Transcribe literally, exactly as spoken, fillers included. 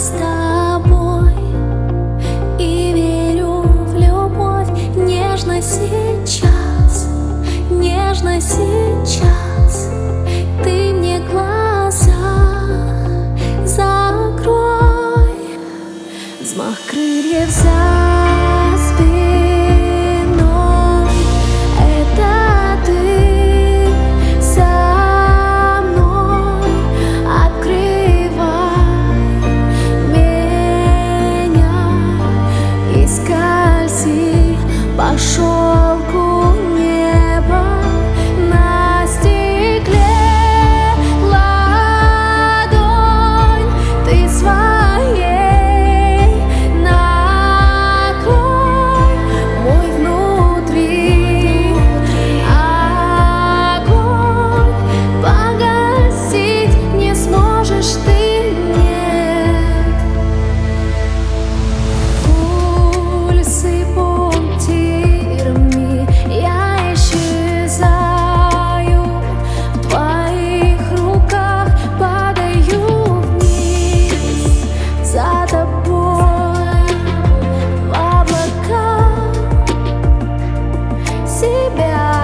с тобой и верю в любовь. Нежно сейчас, нежно сейчас ты мне глаза закрой. Взмах крыльев за спиной — это ты со мной. Открывай меня и скользи по шелку неба на стекле. Ладонь ты своей накрой мой внутри огонь. Погасить не сможешь ты, нет. Пульсы пунктирами я исчезаю в твоих руках, падаю вниз за тобой в облака. Себя